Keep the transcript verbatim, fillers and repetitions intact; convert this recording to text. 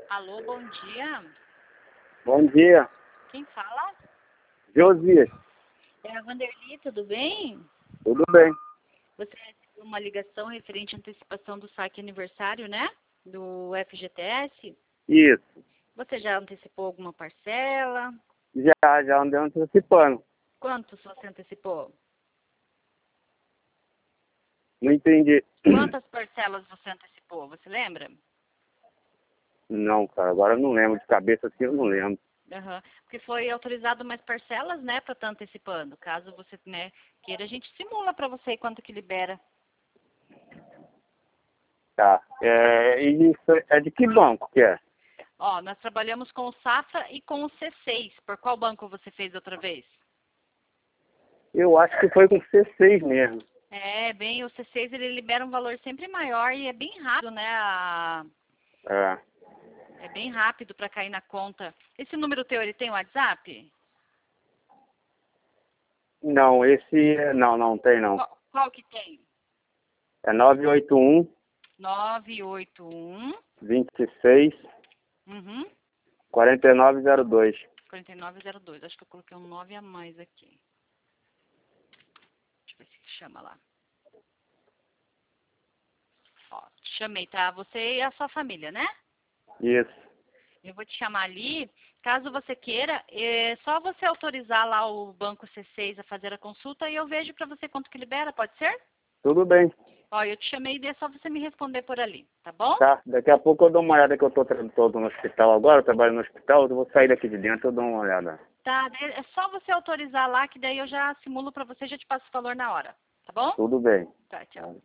Alô, bom dia. Bom dia, Quem fala? Josias. É a Vanderly, tudo bem? Tudo bem? Você recebeu uma ligação referente à antecipação do saque aniversário, né? Do F G T S. Isso. Você já antecipou alguma parcela? Já, já andei antecipando. Quantos você antecipou? Não entendi. Quantas parcelas você antecipou? Você lembra? Não, cara, agora eu não lembro. De cabeça assim eu não lembro. Aham. Porque foi autorizado mais parcelas, né, para estar antecipando. Caso você, né, queira, a gente simula para você quanto que libera. Tá. É, e isso é de que banco que é? Ó, nós trabalhamos com o Safra e com o C seis. Por qual banco você fez outra vez? Eu acho que foi com C seis mesmo. É, bem, o C seis ele libera um valor sempre maior e é bem rápido, né? a- É. É bem rápido para cair na conta. Esse número teu, ele tem WhatsApp? Não, esse... é- Não, não tem não. Qual, qual que tem? É nove oito um, nove oito um, vinte e seis, uhum, quarenta e nove zero dois. quarenta e nove zero dois. Acho que eu coloquei um nove a mais aqui. Deixa eu ver se chama lá. Ó, te chamei, tá? Você e a sua família, né? Isso. Eu vou te chamar ali. Caso você queira, é só você autorizar lá o banco C seis a fazer a consulta e eu vejo para você quanto que libera, pode ser? Tudo bem. Ó, eu te chamei e é só você me responder por ali, tá bom? Tá. Daqui a pouco eu dou uma olhada que eu tô, tra- tô no hospital agora. Eu trabalho no hospital. Eu vou sair daqui de dentro e eu dou uma olhada. Tá, é só você autorizar lá que daí eu já simulo para você e já te passo o valor na hora, tá bom? Tudo bem. Tá, tchau.